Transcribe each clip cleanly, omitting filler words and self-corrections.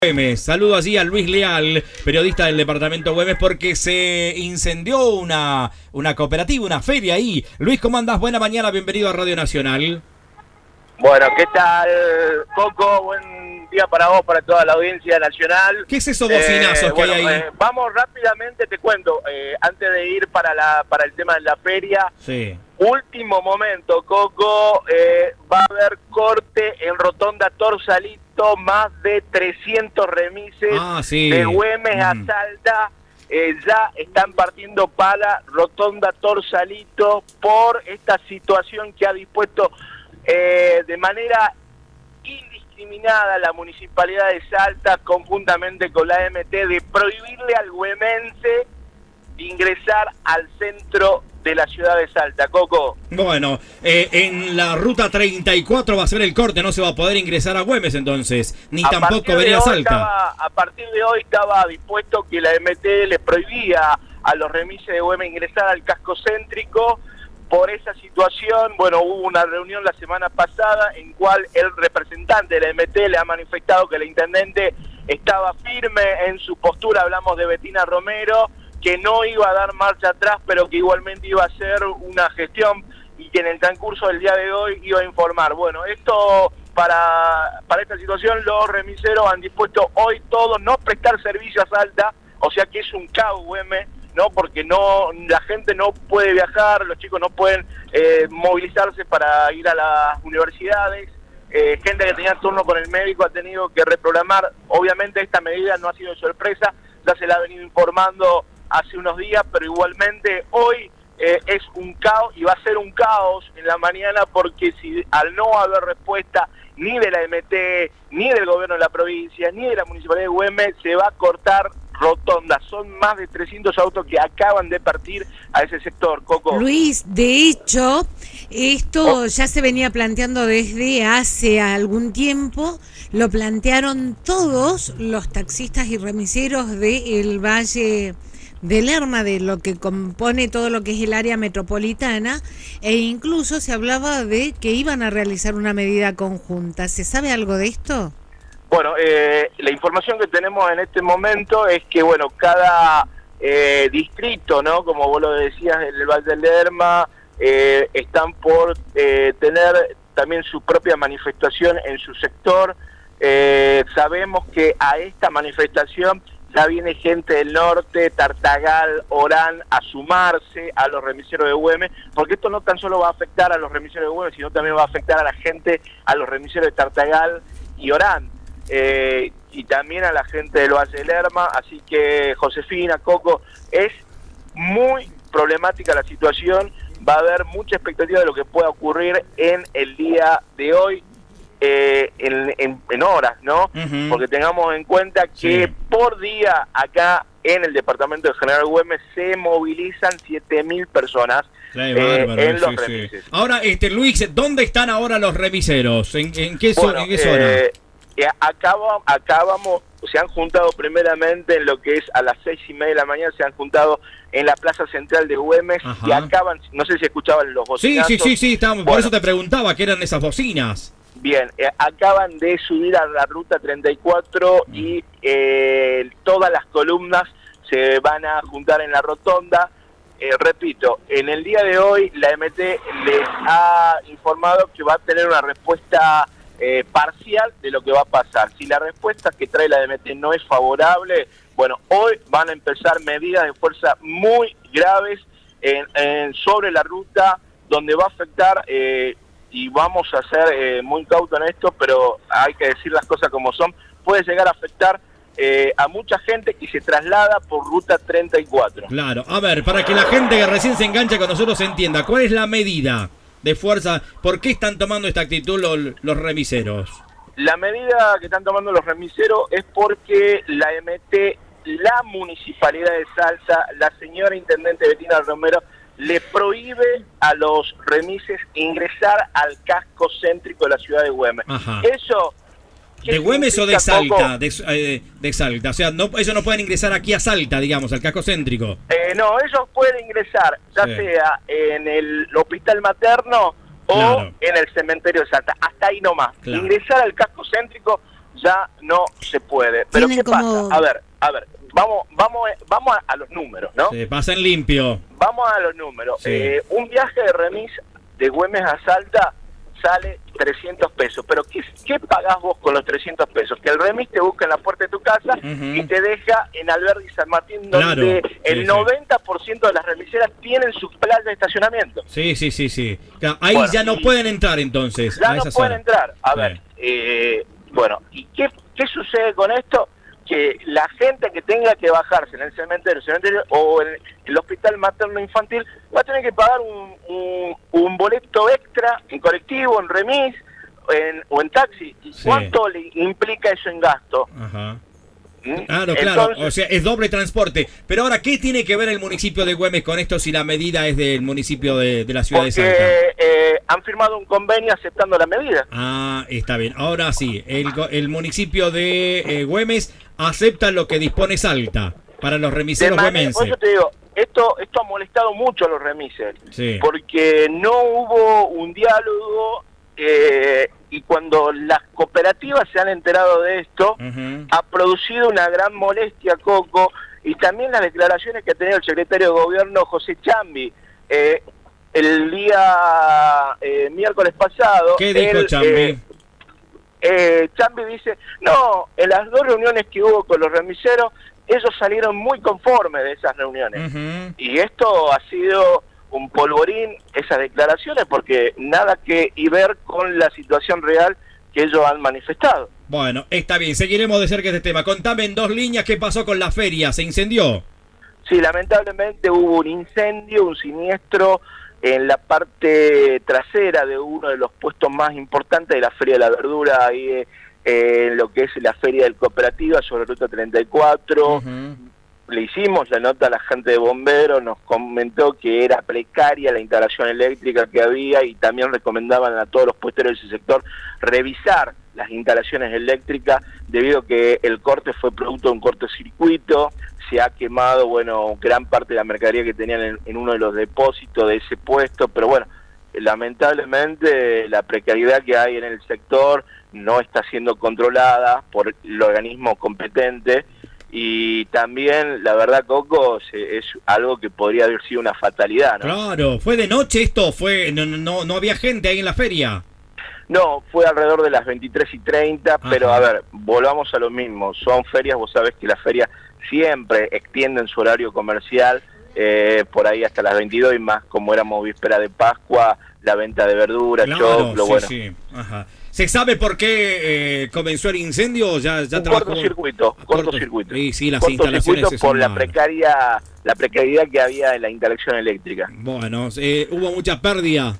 Güemes. Saludo allí a Luis Leal, periodista del departamento Güemes, porque se incendió una cooperativa, una feria ahí. Luis, ¿cómo andás? Buena mañana, bienvenido a Radio Nacional. Bueno, ¿qué tal, Coco? Buen día para vos, para toda la audiencia nacional. ¿Qué es esos bocinazos que hay ahí? Vamos rápidamente, te cuento, antes de ir para el tema de la feria. Sí. Último momento, Coco, va a haber corte en Rotonda Torsalito, más de 300 remises de Güemes a Salta. Ya están partiendo para Rotonda Torsalito por esta situación que ha dispuesto de manera indiscriminada la Municipalidad de Salta, conjuntamente con la MT, de prohibirle al güemense ingresar al centro de la ciudad de Salta. Coco. Bueno, en la ruta 34 va a ser el corte, no se va a poder ingresar a Güemes entonces, ni tampoco venir a Salta. A partir de hoy estaba dispuesto que la MT le prohibía a los remises de Güemes ingresar al casco céntrico. Por esa situación, bueno, hubo una reunión la semana pasada en cual el representante de la MT le ha manifestado que el intendente estaba firme en su postura. Hablamos de Betina Romero, que no iba a dar marcha atrás, pero que igualmente iba a hacer una gestión y que en el transcurso del día de hoy iba a informar. Bueno, esto para esta situación los remiseros han dispuesto hoy todos no prestar servicio a Salta, o sea que es un caos, Güemes, ¿no? Porque la gente no puede viajar, los chicos no pueden movilizarse para ir a las universidades. Gente que tenía turno con el médico ha tenido que reprogramar. Obviamente esta medida no ha sido de sorpresa, ya se la ha venido informando hace unos días, pero igualmente hoy es un caos, y va a ser un caos en la mañana, porque si al no haber respuesta ni de la MT, ni del gobierno de la provincia, ni de la Municipalidad de Güemes, se va a cortar Rotonda. Son más de 300 autos que acaban de partir a ese sector, Coco. Luis, de hecho, esto ya se venía planteando desde hace algún tiempo. Lo plantearon todos los taxistas y remiseros del Valle del Lerma, de lo que compone todo lo que es el área metropolitana, e incluso se hablaba de que iban a realizar una medida conjunta. ¿Se sabe algo de esto? Bueno, la información que tenemos en este momento es que, bueno, cada distrito, ¿no? Como vos lo decías, en el Valle del Lerma, están por tener también su propia manifestación en su sector. Sabemos que a esta manifestación ya viene gente del norte, Tartagal, Orán, a sumarse a los remiseros de Güemes, porque esto no tan solo va a afectar a los remiseros de Güemes, sino también va a afectar a la gente, a los remiseros de Tartagal y Orán. Y también a la gente del Valle del Lerma. Así que, Josefina, Coco, es muy problemática la situación. Va a haber mucha expectativa de lo que pueda ocurrir en el día de hoy, en horas, ¿no? Porque tengamos en cuenta que por día acá en el departamento de General Güemes se movilizan 7.000 personas en los remises. Ahora, Luis, ¿dónde están ahora los remiseros? ¿En qué zona? Se han juntado primeramente en lo que es a las 6:30 de la mañana, se han juntado en la plaza central de Güemes. Ajá. Y acaban, no sé si escuchaban los bocinazos. Sí, estábamos, por eso te preguntaba qué eran esas bocinas. Bien, acaban de subir a la ruta 34 y todas las columnas se van a juntar en la rotonda. Repito, en el día de hoy la MT les ha informado que va a tener una respuesta parcial de lo que va a pasar. Si la respuesta que trae la MT no es favorable, bueno, hoy van a empezar medidas de fuerza muy graves sobre la ruta, donde va a afectar, y vamos a ser muy cautos en esto, pero hay que decir las cosas como son, puede llegar a afectar a mucha gente que se traslada por ruta 34. Claro, a ver, para que la gente que recién se engancha con nosotros entienda, ¿cuál es la medida de fuerza? ¿Por qué están tomando esta actitud los remiseros? La medida que están tomando los remiseros es porque la MT, la Municipalidad de Salta, la señora Intendente Betina Romero, le prohíbe a los remises ingresar al casco céntrico de la ciudad de Güemes. Ajá. Eso... ¿De Güemes o de Salta? De Salta, o sea, ellos no pueden ingresar aquí a Salta, digamos, al casco céntrico. No, ellos pueden ingresar, ya sea en el hospital materno o en el cementerio de Salta, hasta ahí nomás. Ingresar al casco céntrico ya no se puede. Pero Tienen ¿qué como... pasa? A ver, vamos a los números, ¿no? Se pasan limpio. Vamos a los números. Sí. Un viaje de remis de Güemes a Salta sale 300 pesos. Pero ¿qué pagás vos con los 300 pesos? Que el remis te busca en la puerta de tu casa y te deja en Alberdi y San Martín, donde el 90% de las remiseras tienen sus playas de estacionamiento. Sí. Claro, ahí bueno, ya no pueden entrar entonces. Ya no pueden entrar. A ver, bueno, ¿y qué sucede con esto? Que la gente que tenga que bajarse en el cementerio o en el hospital materno-infantil va a tener que pagar un boleto extra en colectivo, en remis o en taxi. Sí. ¿Cuánto le implica eso en gasto? Ajá. Claro, entonces, o sea, es doble transporte. Pero ahora, ¿qué tiene que ver el municipio de Güemes con esto si la medida es del municipio de la ciudad de Salta? Han firmado un convenio aceptando la medida. Ah, está bien. Ahora sí, el municipio de Güemes acepta lo que dispone Salta para los remiseros güemenses. Por eso te digo, esto ha molestado mucho a los remises, sí, porque no hubo un diálogo y cuando las cooperativas se han enterado de esto, ha producido una gran molestia, Coco, y también las declaraciones que ha tenido el secretario de Gobierno, José Chambi, el día miércoles pasado. ¿Qué dijo Chambi? Chambi dice, no, en las 2 reuniones que hubo con los remiseros, ellos salieron muy conformes de esas reuniones. Y esto ha sido un polvorín, esas declaraciones, porque nada que ver con la situación real que ellos han manifestado. Bueno, está bien, seguiremos de cerca este tema. Contame en 2 líneas qué pasó con la feria, ¿se incendió? Sí, lamentablemente hubo un incendio, un siniestro en la parte trasera de uno de los puestos más importantes de la Feria de la Verdura, ahí en lo que es la Feria del Cooperativa sobre Ruta 34. Le hicimos la nota a la gente de bomberos, nos comentó que era precaria la instalación eléctrica que había y también recomendaban a todos los puesteros de ese sector revisar las instalaciones eléctricas debido a que el corte fue producto de un cortocircuito. Se ha quemado, bueno, gran parte de la mercadería que tenían en uno de los depósitos de ese puesto, pero bueno, lamentablemente la precariedad que hay en el sector no está siendo controlada por el organismo competente y también, la verdad, Coco, es algo que podría haber sido una fatalidad, ¿no? Claro, ¿fue de noche esto? No había gente ahí en la feria. No, fue alrededor de las 23:30, pero a ver, volvamos a lo mismo, son ferias, vos sabés que las ferias siempre extienden su horario comercial por ahí hasta las 22 y más, como éramos víspera de Pascua, la venta de verduras, choclo, bueno. Sí. Ajá. ¿Se sabe por qué comenzó el incendio? Ya cortocircuito. Sí, las instalaciones por la precariedad que había en la instalación eléctrica. Bueno, hubo mucha pérdida.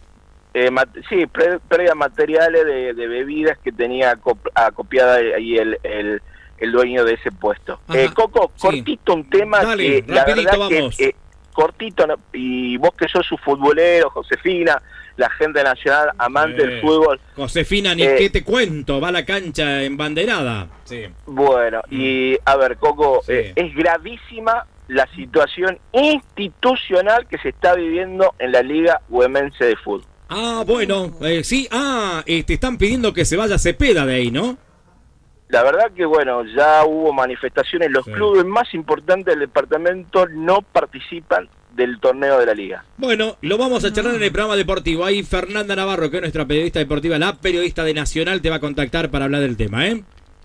Sí, pérdida materiales de bebidas que tenía acopiada ahí el dueño de ese puesto. Coco, cortito un tema. Dale, que la verdad vamos. Que cortito, ¿no? Y vos que sos un futbolero, Josefina, la gente nacional, amante del fútbol. Josefina, ni qué te cuento, va a la cancha embanderada. Sí. Bueno, y a ver, Coco, es gravísima la situación institucional que se está viviendo en la Liga Güemense de Fútbol. Ah, bueno, sí, te están pidiendo que se vaya Cepeda de ahí, ¿no? La verdad que, bueno, ya hubo manifestaciones, los clubes más importantes del departamento no participan del torneo de la liga. Bueno, lo vamos a charlar en el programa deportivo. Ahí Fernanda Navarro, que es nuestra periodista deportiva, la periodista de Nacional, te va a contactar para hablar del tema, ¿eh?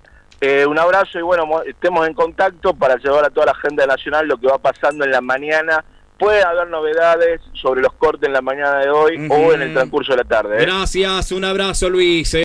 Un abrazo y bueno, estemos en contacto para llevar a toda la gente de Nacional lo que va pasando en la mañana. Puede haber novedades sobre los cortes en la mañana de hoy o en el transcurso de la tarde. Gracias, un abrazo, Luis.